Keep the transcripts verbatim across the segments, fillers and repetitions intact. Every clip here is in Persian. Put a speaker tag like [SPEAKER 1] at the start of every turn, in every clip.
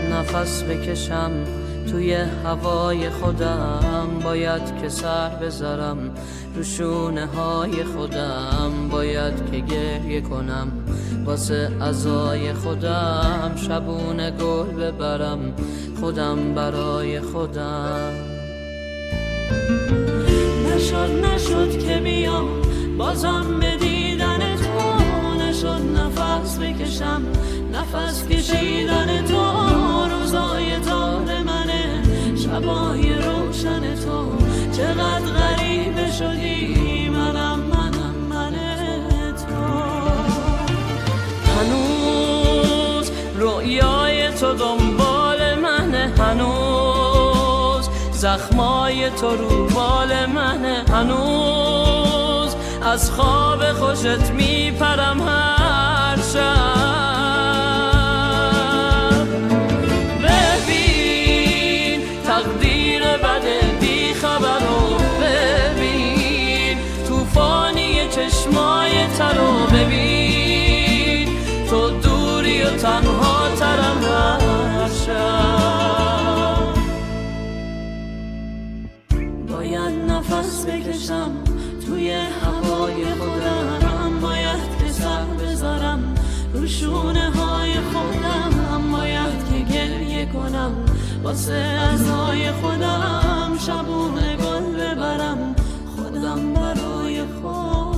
[SPEAKER 1] نفس بکشم توی هوای خودم، باید که سر بذارم رو شونه های خودم، باید که گریه کنم واسه عزای خودم، شبونه گل ببرم خودم برای خودم. نشد نشد که بیام بازم به دیدن تو، نشد نفس بکشم نفس کشیدن تو، روزای تار منه شبای روشن تو، چقدر غریبه شدی منم منم من تو. هنوز رویای تو دنبال منه، هنوز زخمای تو رو بال منه، هنوز از خواب خوشت میپرم هر شب. ببین تقدیر بده بی خبر رو، ببین توفانی چشمای ترو، ببین تو دوری و تنها ترم هر شب. باید نفس بکشم توی هوای خودم، باید که سر بذارم رو شونه های خودم، باید که گریه کنم واسه عزای خودم، شبونه گل ببرم خودم برای خودم.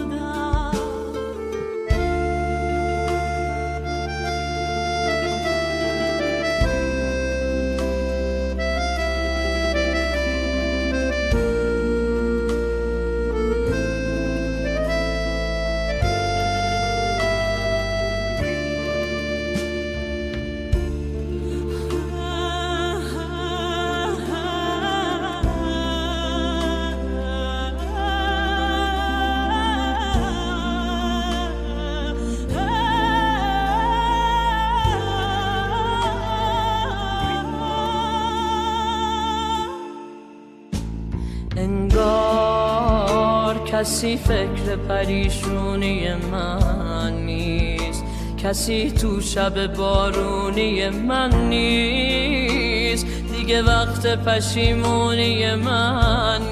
[SPEAKER 1] انگار کسی فکر پریشونی من نیست، کسی تو شب بارونی من نیست، دیگه وقت پشیمونی من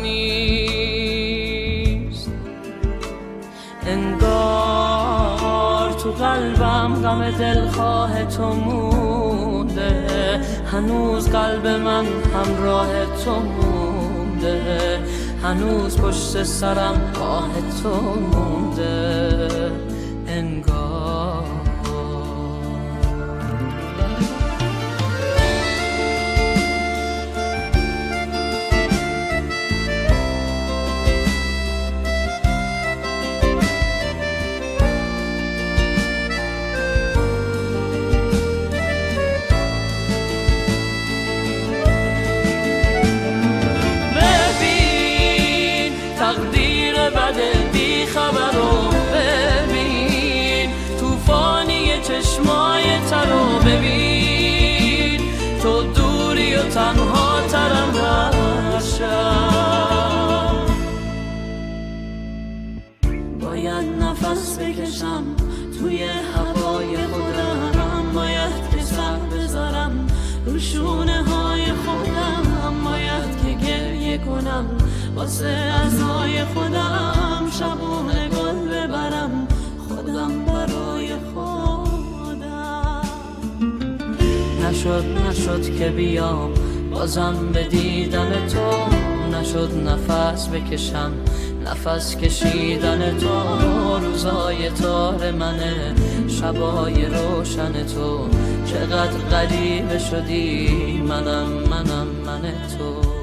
[SPEAKER 1] نیست. انگار تو قلبم غم دلخواه تو مونده، هنوز قلب من همراه تو مونده، هنوز پشت سرم آه تو مونده. انگار تقدیر بده بی خبر رو، ببین توفانی چشمای ترو، ببین تو دوری و تنها ترم هر شب. باید نفس بکشم توی هوای خودم، باید که سر بذارم رو شونه های خودم، باید که گریه کنم واسه عزای خودم، شبونه گل ببرم خودم برای خودم. نشد نشد که بیام بازم به دیدن تو، نشد نفس بکشم نفس کشیدن تو، روزای تار منه شبای روشن تو، چقدر غریبه شدی منم منم من تو.